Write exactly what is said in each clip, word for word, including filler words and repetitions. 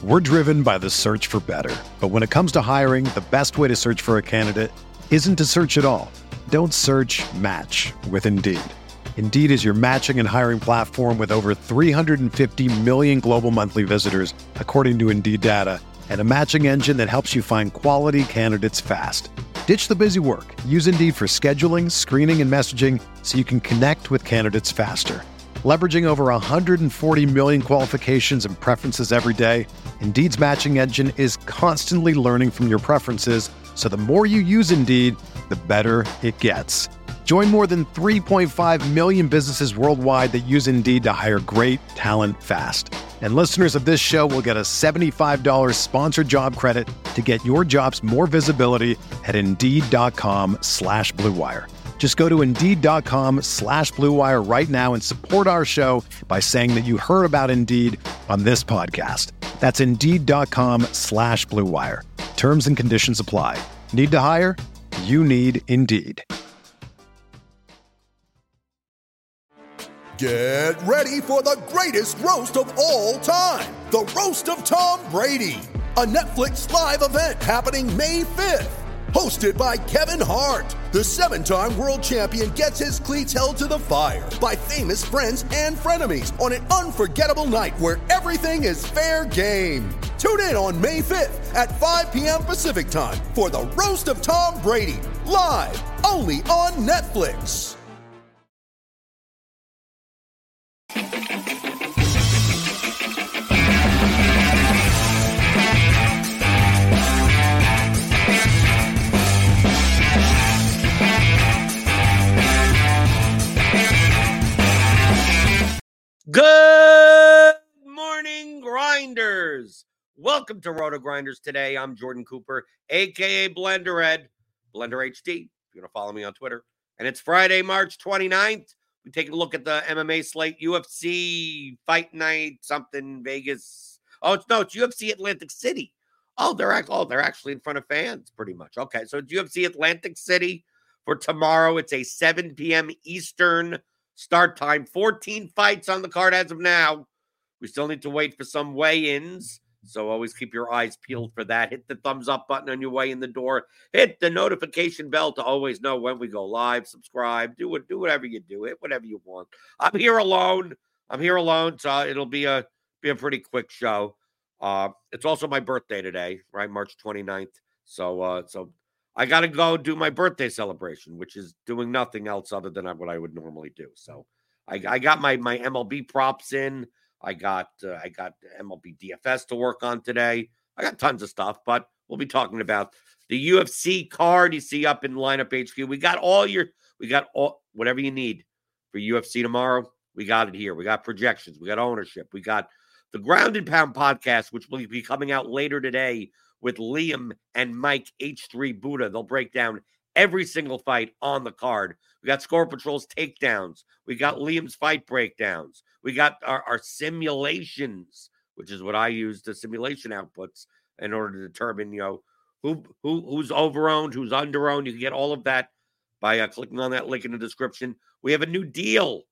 We're driven by the search for better. But when it comes to hiring, the best way to search for a candidate isn't to search at all. Don't search, match with Indeed. Indeed is your matching and hiring platform with over three hundred fifty million global monthly visitors, according to Indeed data, and a matching engine that helps you find quality candidates fast. Ditch the busy work. Use Indeed for scheduling, screening, and messaging so you can connect with candidates faster. Leveraging over one hundred forty million qualifications and preferences every day, Indeed's matching engine is constantly learning from your preferences, so the more you use Indeed, the better it gets. Join more than three point five million businesses worldwide that use Indeed to hire great talent fast. And listeners of this show will get a seventy-five dollars sponsored job credit to get your jobs more visibility at Indeed.com slash Blue Wire. Just go to Indeed.com slash Blue Wire right now and support our show by saying that you heard about Indeed on this podcast. That's Indeed.com slash Blue Wire. Terms and conditions apply. Need to hire? You need Indeed. Get ready for the greatest roast of all time. The Roast of Tom Brady. A Netflix live event happening May fifth. Hosted by Kevin Hart, the seven-time world champion gets his cleats held to the fire by famous friends and frenemies on an unforgettable night where everything is fair game. Tune in on May fifth at five p.m. Pacific time for the Roast of Tom Brady, live only on Netflix. Good morning, Grinders. Welcome to Roto Grinders today. I'm Jordan Cooper, a k a. Blender Ed, Blender H D, if you want to follow me on Twitter. And it's Friday, March twenty-ninth. We take a look at the M M A slate, U F C Fight Night, something, Vegas. Oh, it's, no, it's U F C Atlantic City. Oh, they're, act- oh, they're actually in front of fans, pretty much. Okay, so it's U F C Atlantic City for tomorrow. It's a seven p.m. Eastern start time. fourteen fights on the card as of now. We still need to wait for some weigh-ins, so always keep your eyes peeled for that. Hit the thumbs up button on your way in the door. Hit the notification bell to always know when we go live. Subscribe. Do it. Do whatever you do. Hit whatever you want. I'm here alone. I'm here alone, so it'll be a be a pretty quick show. Uh, it's also my birthday today, right? March twenty-ninth. So, uh, so I got to go do my birthday celebration, which is doing nothing else other than what I would normally do. So I, I got my, my M L B props in. I got uh, I got M L B D F S to work on today. I got tons of stuff, but we'll be talking about the U F C card you see up in Lineup H Q. We got all your, we got all, whatever you need for U F C tomorrow. We got it here. We got projections. We got ownership. We got the Ground and Pound podcast, which will be coming out later today with Liam and Mike H three Buddha. They'll break down every single fight on the card. We got Score Patrol's takedowns. We got Liam's fight breakdowns. We got our, our simulations, which is what I use, the simulation outputs, in order to determine, you know, who who who's over-owned, who's under-owned. You can get all of that by uh, clicking on that link in the description. We have a new deal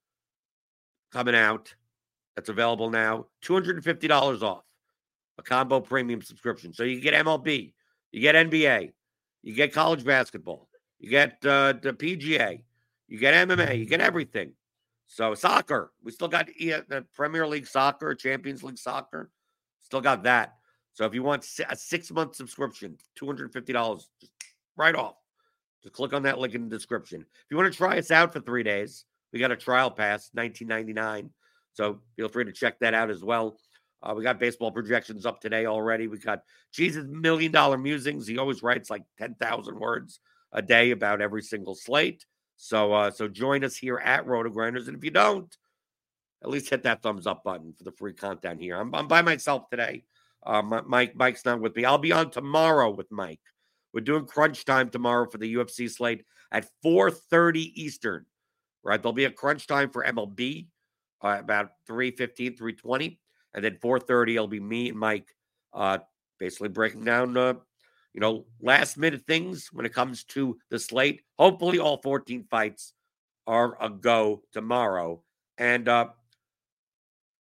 coming out that's available now, two hundred fifty dollars off. A combo premium subscription. So you get M L B, you get N B A, you get college basketball, you get uh, the P G A, you get M M A, you get everything. So soccer, we still got the Premier League soccer, Champions League soccer, still got that. So if you want a six-month subscription, two hundred fifty dollars, just right off. Just click on that link in the description. If you want to try us out for three days, we got a trial pass, nineteen ninety-nine. So feel free to check that out as well. Uh, we got baseball projections up today already. We got Jesus' Million Dollar Musings. He always writes like ten thousand words a day about every single slate. So uh, so join us here at Roto Grinders. And if you don't, at least hit that thumbs up button for the free content here. I'm, I'm by myself today. Uh, Mike Mike's not with me. I'll be on tomorrow with Mike. We're doing crunch time tomorrow for the U F C slate at four thirty Eastern. Right? There'll be a crunch time for M L B uh, about three fifteen, three twenty. And then four thirty, it'll be me and Mike uh, basically breaking down, uh, you know, last-minute things when it comes to the slate. Hopefully all fourteen fights are a go tomorrow. And uh,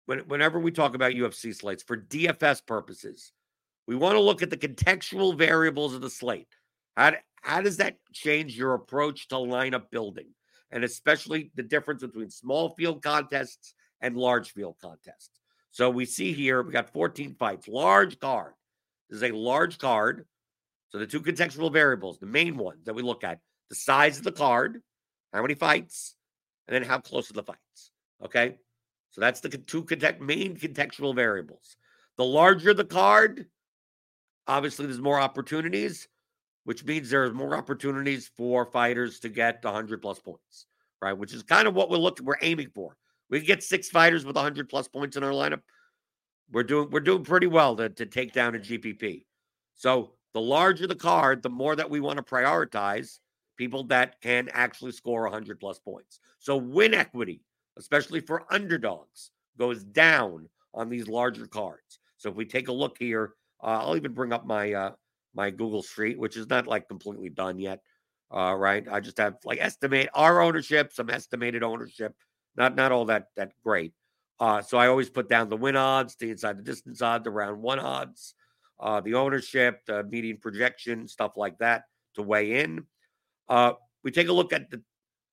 when, whenever we talk about U F C slates for D F S purposes, we want to look at the contextual variables of the slate. How, how does that change your approach to lineup building? And especially the difference between small field contests and large field contests. So we see here, we got fourteen fights, large card. This is a large card. So the two contextual variables, the main ones that we look at, the size of the card, how many fights, and then how close are the fights. Okay? So that's the two context, main contextual variables. The larger the card, obviously there's more opportunities, which means there's more opportunities for fighters to get one hundred plus points, right? Which is kind of what we're looking, we're aiming for. We can get six fighters with one hundred plus points in our lineup. We're doing we're doing pretty well to, to take down a G P P. So the larger the card, the more that we want to prioritize people that can actually score one hundred plus points. So win equity, especially for underdogs, goes down on these larger cards. So if we take a look here, uh, I'll even bring up my uh, my Google Street, which is not like completely done yet, uh, right? I just have like estimate our ownership, some estimated ownership, not not all that that great. Uh, so I always put down the win odds, the inside the distance odds, the round one odds, uh, the ownership, the median projection, stuff like that to weigh in. Uh, we take a look at the,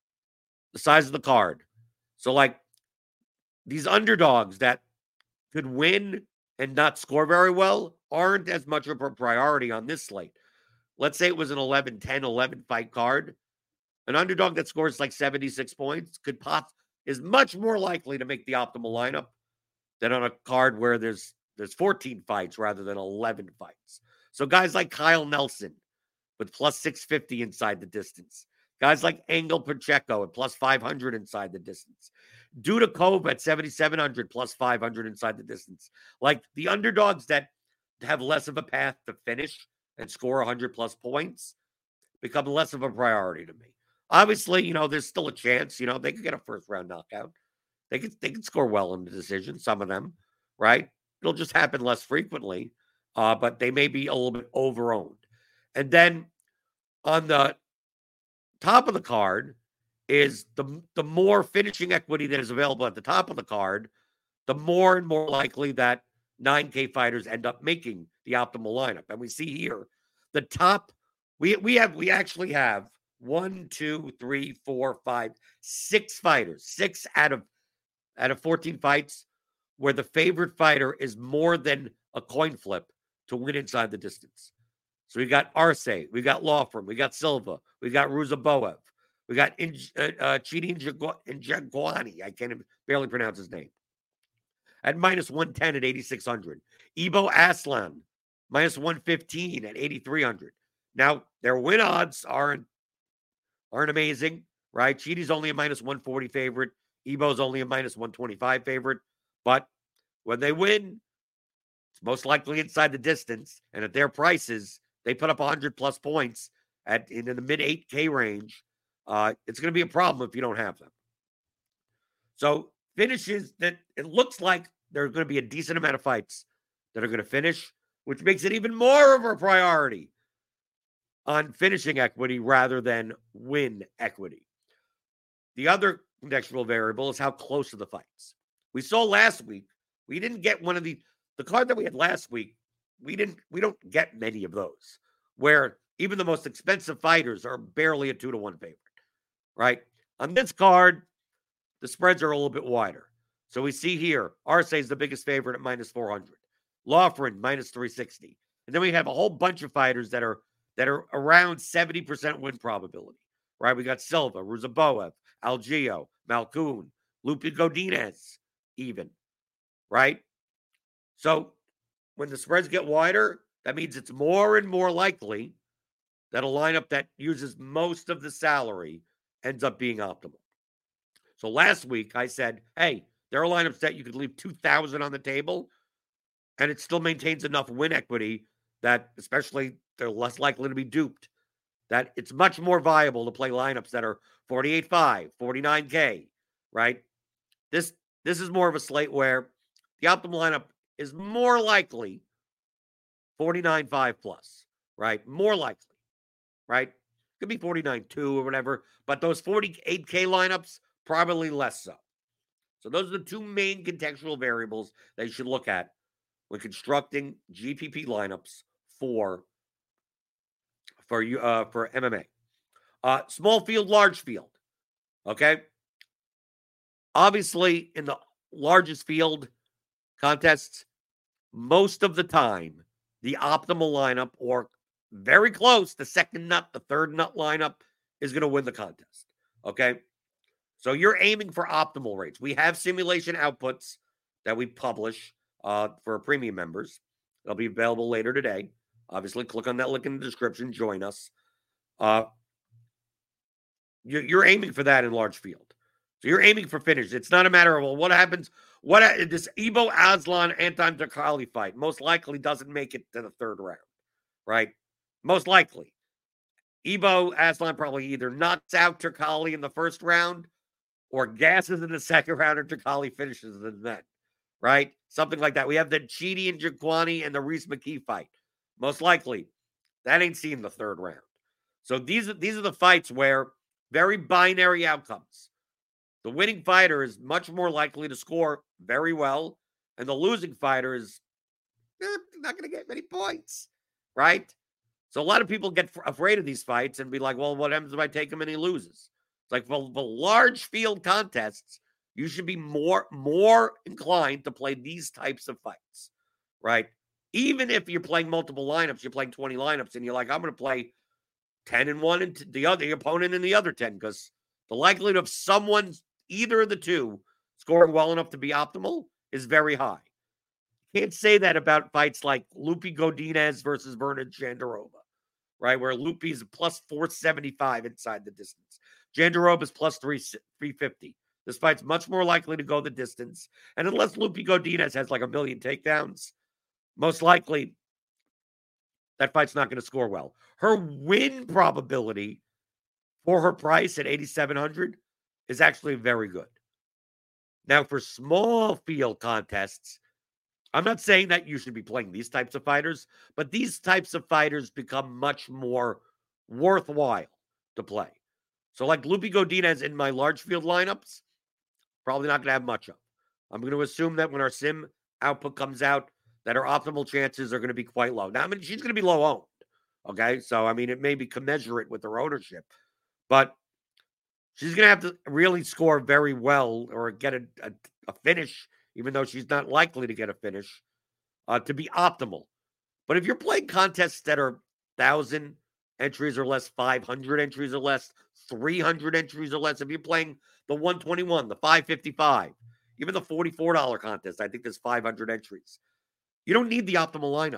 the size of the card. So like these underdogs that could win and not score very well aren't as much of a priority on this slate. Let's say it was an eleven ten, eleven fight card. An underdog that scores like seventy-six points could pop is much more likely to make the optimal lineup than on a card where there's there's fourteen fights rather than eleven fights. So guys like Kyle Nelson with plus six fifty inside the distance. Guys like Angel Pacheco at plus five hundred inside the distance. Dudakov at seventy-seven hundred plus five hundred inside the distance. Like the underdogs that have less of a path to finish and score one hundred plus points become less of a priority to me. Obviously, you know, there's still a chance, you know, they could get a first round knockout. They could, they could score well in the decision, some of them, right? It'll just happen less frequently, uh, but they may be a little bit overowned. And then on the top of the card is the, the more finishing equity that is available at the top of the card, the more and more likely that nine K fighters end up making the optimal lineup. And we see here the top, we we have we actually have one, two, three, four, five, six fighters, six out of out of fourteen fights where the favorite fighter is more than a coin flip to win inside the distance. So we got Arce, we got Lawford, we got Silva, we got Ruzaboev, we got In, uh, uh, Chidi Njokuani. I can't even, barely pronounce his name. At minus one ten at eighty-six hundred. Ibo Aslan, minus one fifteen at eighty-three hundred. Now, their win odds aren't, aren't amazing, right? Chidi's only a minus one forty favorite. Ibo's only a minus one twenty-five favorite. But when they win, it's most likely inside the distance. And at their prices, they put up one hundred plus points at in the mid eight K range. Uh, it's going to be a problem if you don't have them. So finishes that it looks like there's going to be a decent amount of fights that are going to finish, which makes it even more of a priority on finishing equity rather than win equity. The other contextual variable is how close are the fights. We saw last week, we didn't get one of the, the card that we had last week, we didn't, we don't get many of those, where even the most expensive fighters are barely a two to one favorite, right? On this card, the spreads are a little bit wider. So we see here, Arce is the biggest favorite at minus four hundred. Lawford, minus three sixty. And then we have a whole bunch of fighters that are that are around seventy percent win probability, right? We got Silva, Ruzaboev, Algeo, Malkoun, Lupe Godinez, even, right? So when the spreads get wider, that means it's more and more likely that a lineup that uses most of the salary ends up being optimal. So last week I said, hey, there are lineups that you could leave two thousand on the table and it still maintains enough win equity that, especially, they're less likely to be duped, that it's much more viable to play lineups that are forty-eight five, forty-nine K, right? This this is more of a slate where the optimal lineup is more likely forty-nine five plus, right? More likely, right? Could be forty-nine two or whatever, but those forty-eight K lineups, probably less so. So those are the two main contextual variables that you should look at when constructing G P P lineups for for you uh, for M M A. Uh, small field, large field. Okay. Obviously, in the largest field contests, most of the time, the optimal lineup, or very close, the second nut, the third nut lineup, is going to win the contest. Okay. So you're aiming for optimal rates. We have simulation outputs that we publish uh, for premium members. They'll be available later today. Obviously, click on that link in the description. Join us. Uh, you're, you're aiming for that in large field. So you're aiming for finish. It's not a matter of, well, what happens? What this Ibo Aslan Anton Turkalj fight most likely doesn't make it to the third round, right? Most likely. Ibo Aslan probably either knocks out Turkalj in the first round or gasses in the second round, or Turkalj finishes the net, right? Something like that. We have the Chidi and Njokuani and the Rhys McKee fight. Most likely, that ain't seen the third round. So these are, these are the fights where very binary outcomes. The winning fighter is much more likely to score very well, and the losing fighter is eh, not going to get many points, right? So a lot of people get afraid of these fights and be like, well, what happens if I take him and he loses? It's like, for the large field contests, you should be more, more inclined to play these types of fights, right? Even if you're playing multiple lineups, you're playing twenty lineups, and you're like, I'm going to play ten and one and the other the opponent in the other ten, because the likelihood of someone, either of the two, scoring well enough to be optimal is very high. Can't say that about fights like Lupi Godinez versus Verna Jandiroba, right? Where Lupi's plus four seventy-five inside the distance. Jandiroba's plus three fifty. This fight's much more likely to go the distance. And unless Lupi Godinez has like a million takedowns, most likely that fight's not going to score well. Her win probability for her price at eighty-seven hundred is actually very good. Now, for small field contests, I'm not saying that you should be playing these types of fighters, but these types of fighters become much more worthwhile to play. So like Lupi Godinez in my large field lineups, probably not going to have much of. I'm going to assume that when our sim output comes out, that her optimal chances are going to be quite low. Now, I mean, she's going to be low owned. Okay. So, I mean, it may be commensurate with her ownership, but she's going to have to really score very well or get a, a, a finish, even though she's not likely to get a finish, uh, to be optimal. But if you're playing contests that are one thousand entries or less, five hundred entries or less, three hundred entries or less, if you're playing the one twenty-one, the five fifty-five, even the forty-four dollars contest, I think there's five hundred entries. You don't need the optimal lineup.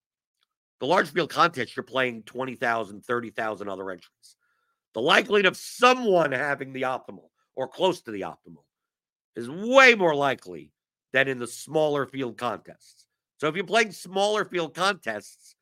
The large field contest, you're playing twenty thousand, thirty thousand other entries. The likelihood of someone having the optimal or close to the optimal is way more likely than in the smaller field contests. So if you're playing smaller field contests,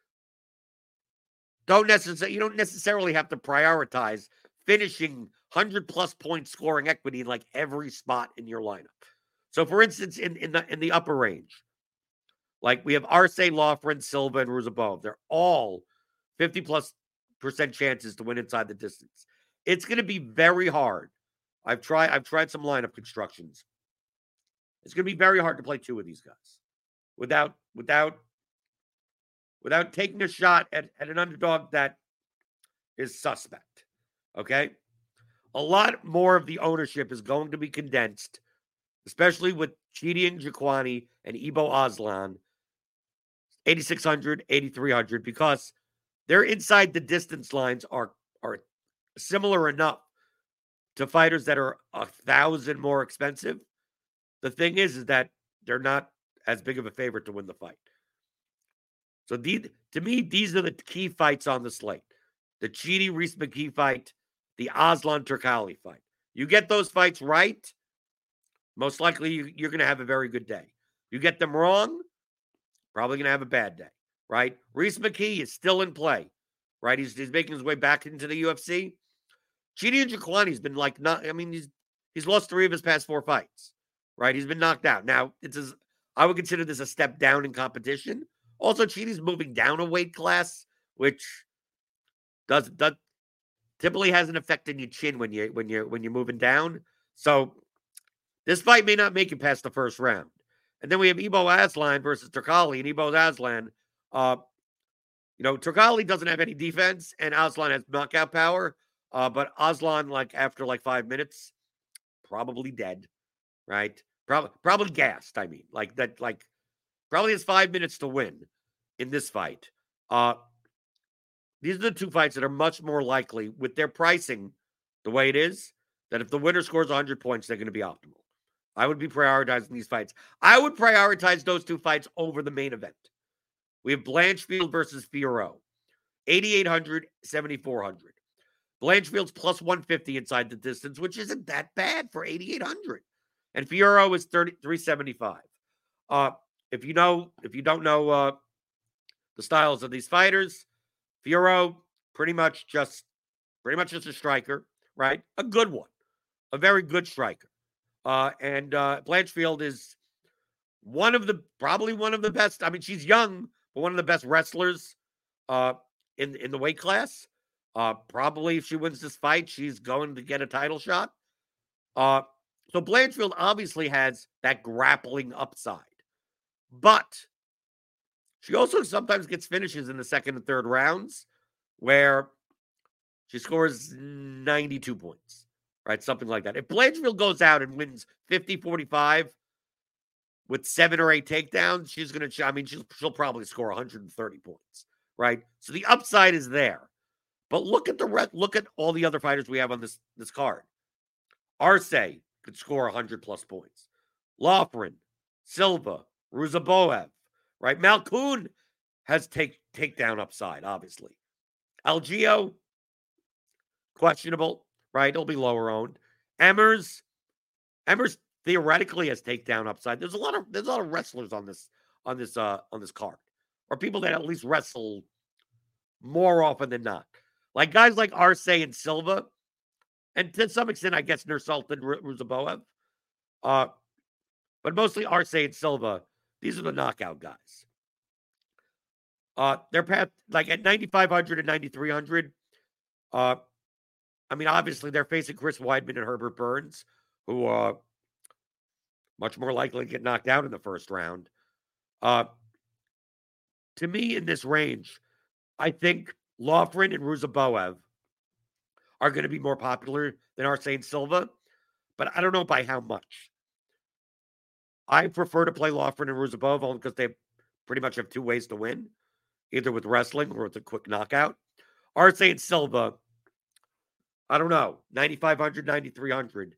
don't necessarily you don't necessarily have to prioritize finishing one hundred plus point scoring equity in like every spot in your lineup. So for instance, in, in the in the upper range, like we have Arce, Loughran, Silva, and Ruzabov. They're all fifty plus percent chances to win inside the distance. It's going to be very hard. I've tried I've tried some lineup constructions. It's going to be very hard to play two of these guys without without without taking a shot at, at an underdog that is suspect. Okay? A lot more of the ownership is going to be condensed, especially with Chidi and Njokuani and Ibo Aslan, eighty-six hundred, eighty-three hundred, because their inside the distance lines are, are similar enough to fighters that are a thousand more expensive. The thing is, is that they're not as big of a favorite to win the fight. So these, to me, these are the key fights on the slate. The Chidi Rhys McKee fight, the Aslan Turkalj fight. You get those fights right, most likely you, you're going to have a very good day. You get them wrong, probably going to have a bad day, right? Rhys McKee is still in play, right? He's, he's making his way back into the U F C. Chidi and Njokuani's been like, not, I mean, he's he's lost three of his past four fights, right? He's been knocked out. Now, it's a, I would consider this a step down in competition. Also, Chidi's moving down a weight class, which does, does typically has an effect on your chin when you when you when you're moving down. So This fight may not make it past the first round. And then we have Ibo Aslan versus Turkalj, and Ibo Aslan, uh, you know, Turkalj doesn't have any defense, and Aslan has knockout power. Uh, but Aslan, like after like five minutes, probably dead, right? Probably probably gassed. I mean, like that, like probably has five minutes to win in this fight. Uh, these are the two fights that are much more likely with their pricing the way it is, that if the winner scores one hundred points, they're going to be optimal. I would be prioritizing these fights. I would prioritize those two fights over the main event. We have Blanchfield versus Fiorot, eighty-eight hundred, seventy-four hundred. Blanchfield's plus one fifty inside the distance, which isn't that bad for eighty-eight hundred. And Fiorot is thirty-three seventy-five. Uh, if you know, if you don't know uh, the styles of these fighters, Fiorot pretty much just, pretty much just a striker, right? A good one, a very good striker. Uh, and uh, Blanchfield is one of the, probably one of the best. I mean, she's young, but one of the best wrestlers uh, in in the weight class. Uh, probably if she wins this fight, she's going to get a title shot. Uh, so Blanchfield obviously has that grappling upside, but she also sometimes gets finishes in the second and third rounds where she scores ninety-two points, right? Something like that. If Blanchfield goes out and wins fifty forty-five with seven or eight takedowns, she's going to, I mean, she'll, she'll probably score one hundred thirty points, right? So the upside is there. But look at the look at all the other fighters we have on this, this card. Arce could score one hundred plus points. Loughran, Silva, Ruziboev, right? Malkoun has take takedown upside, obviously. Algeo, questionable, right? He'll be lower owned. Emmers, Emmers theoretically has takedown upside. There's a lot of there's a lot of wrestlers on this on this uh on this card, or people that at least wrestle more often than not. Like guys like Arce and Silva, and to some extent, I guess Nursultan Ruziboev. Uh, but mostly Arce and Silva. These are the knockout guys. Uh, they're path, like at ninety-five hundred and ninety-three hundred. Uh, I mean, obviously, they're facing Chris Weidman and Herbert Burns, who are much more likely to get knocked out in the first round. Uh, to me, in this range, I think Loughran and Ruziboev are going to be more popular than Arce and Silva, but I don't know by how much. I prefer to play Loughran and Ruziboev only because they pretty much have two ways to win, either with wrestling or with a quick knockout. Arce and Silva, I don't know, ninety-five hundred, ninety-three hundred.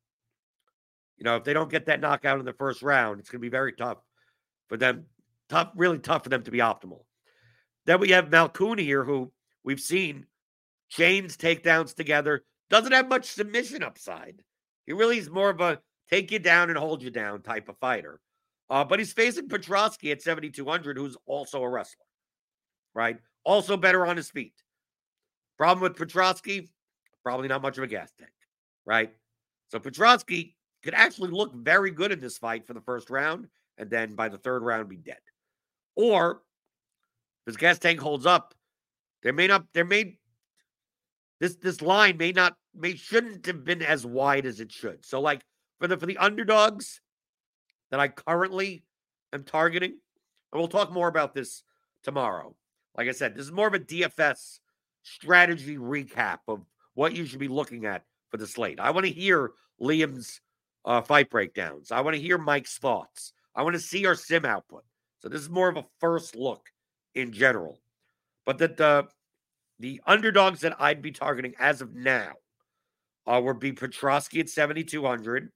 You know, if they don't get that knockout in the first round, it's going to be very tough for them, tough, really tough for them to be optimal. Then we have Malkoun here, who we've seen chains takedowns together. Doesn't have much submission upside. He really is more of a take you down and hold you down type of fighter. Uh, but he's facing Petroski at seventy-two hundred, who's also a wrestler, right? Also better on his feet. Problem with Petroski, probably not much of a gas tank, right? So Petroski could actually look very good in this fight for the first round, and then by the third round be dead. Or if his gas tank holds up, there may not, there may, this this line may not, may shouldn't have been as wide as it should. So like for the for the underdogs that I currently am targeting, and we'll talk more about this tomorrow. Like I said, this is more of a D F S strategy recap of what you should be looking at for the slate. I want to hear Liam's uh, fight breakdowns. I want to hear Mike's thoughts. I want to see our sim output. So this is more of a first look in general. But that the the underdogs that I'd be targeting as of now uh, would be Petroski at seventy-two hundred,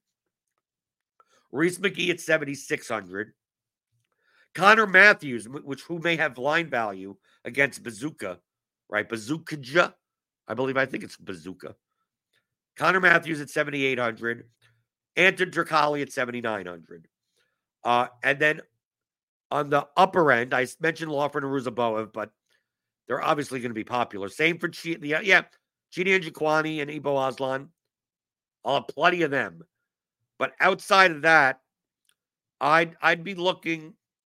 Reese McGee at seventy-six hundred, Connor Matthews, which who may have line value against Bazooka, right? Bazooka, I believe, I think it's Bazooka. Connor Matthews at seventy-eight hundred, Anton Turkalj at seventy-nine hundred. Uh, and then on the upper end, I mentioned Loughran and Ruziboev, but they're obviously going to be popular. Same for Chi, yeah, yeah, Chidi Njokuani and Ibo Aslan. I'll have plenty of them. But outside of that, I'd I'd be looking.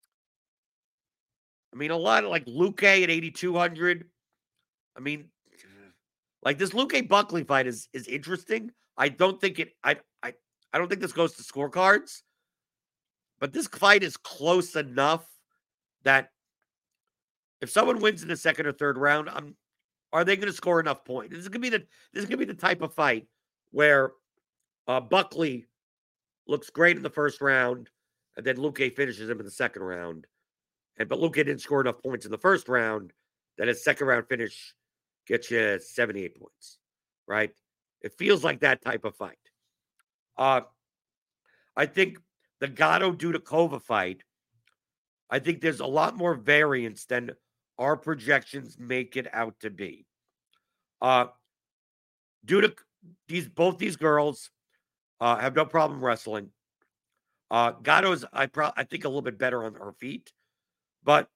I mean, a lot of like Luque at eighty-two hundred. I mean, like this Luque Buckley fight is is interesting. I don't think it. I I I don't think this goes to scorecards, but this fight is close enough that if someone wins in the second or third round, I'm, are they going to score enough points? This is going to be the this is going to be the type of fight where uh, Buckley looks great in the first round, and then Luque finishes him in the second round. And but Luque didn't score enough points in the first round that his second round finish gets you seventy-eight points, right? It feels like that type of fight. Uh, I think the Gatto Dudakova fight, I think there's a lot more variance than our projections make it out to be. Uh, Dudak, these both these girls uh, have no problem wrestling. Uh, Gatto's, I pro- I think, a little bit better on her feet, but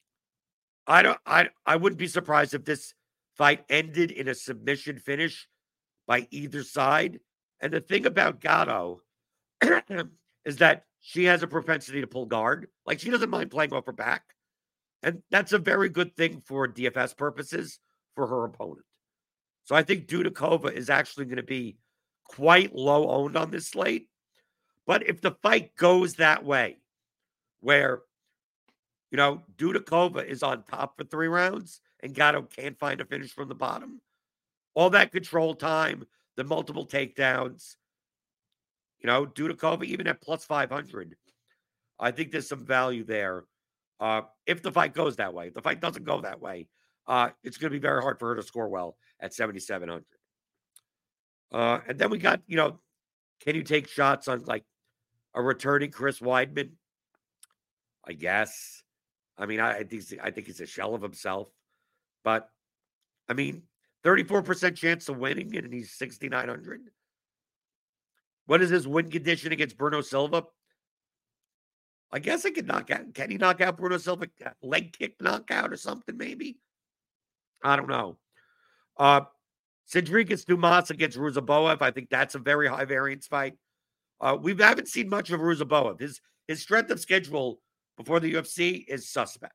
I don't, I, I wouldn't be surprised if this fight ended in a submission finish by either side. And the thing about Gatto is that she has a propensity to pull guard. Like, she doesn't mind playing off her back. And that's a very good thing for D F S purposes for her opponent. So I think Dudakova is actually going to be quite low owned on this slate. But if the fight goes that way, where, you know, Dudakova is on top for three rounds and Gatto can't find a finish from the bottom, all that control time, the multiple takedowns, you know, Dudakova, even at plus five hundred, I think there's some value there. Uh, if the fight goes that way, if the fight doesn't go that way, uh, it's going to be very hard for her to score well at seventy-seven hundred. Uh, and then we got, you know, can you take shots on like a returning Chris Weidman? I guess. I mean, I, I think I think he's a shell of himself. But, I mean, thirty-four percent chance of winning, and he's sixty-nine hundred. What is his win condition against Bruno Silva? I guess I could knock out. Can he knock out Bruno Silva? Leg kick knockout or something, maybe? I don't know. Uh, Cedric Dumas against Ruzaboev. I think that's a very high variance fight. Uh, we haven't seen much of Ruzaboev. His, his strength of schedule before the U F C is suspect.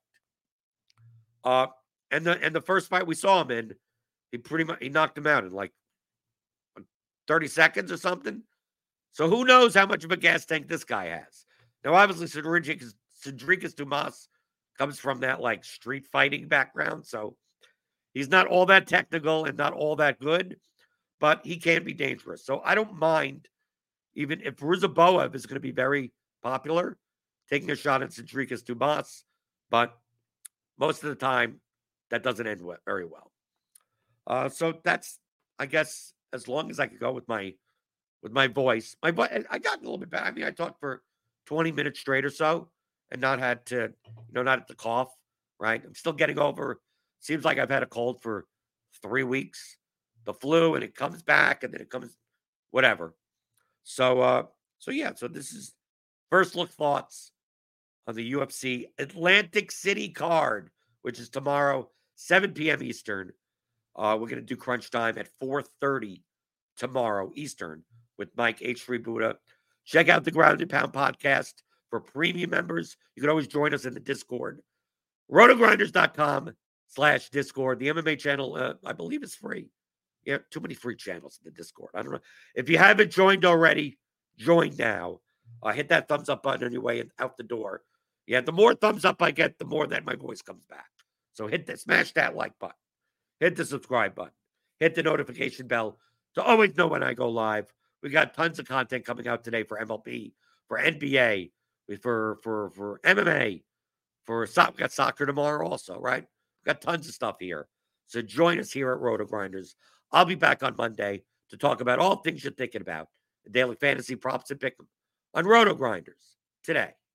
Uh, and the and the first fight we saw him in, he pretty much he knocked him out in like thirty seconds or something. So who knows how much of a gas tank this guy has? Now, obviously, Cedric Dumas comes from that like street fighting background, so he's not all that technical and not all that good, but he can be dangerous. So I don't mind, even if Ruzaboev is going to be very popular, taking a shot at Cedric Dumas, but most of the time, that doesn't end very well. Uh, so that's, I guess, as long as I could go with my with my voice. My voice, I got a little bit better. I mean, I talked for twenty minutes straight or so and not had to, you know, not at the cough, right? I'm still getting over, seems like I've had a cold for three weeks, the flu, and it comes back and then it comes, whatever. So, uh, so yeah, so this is first look thoughts on the U F C Atlantic City card, which is tomorrow, seven p.m. Eastern. Uh, we're going to do crunch time at four thirty tomorrow Eastern with Mike H three Buddha. Check out the Ground and Pound podcast for premium members. You can always join us in the Discord. Rotogrinders.com slash Discord. The M M A channel, uh, I believe, is free. Yeah, too many free channels in the Discord. I don't know. If you haven't joined already, join now. Uh, hit that thumbs up button on your way out the door. Yeah, the more thumbs up I get, the more that my voice comes back. So hit that, smash that like button. Hit the subscribe button. Hit the notification bell to always know when I go live. We got tons of content coming out today for M L B, for N B A, for for for M M A, for soccer. We got soccer tomorrow also, right? We got tons of stuff here. So join us here at Roto Grinders. I'll be back on Monday to talk about all things you're thinking about. The daily fantasy props and pick 'em on Roto Grinders today.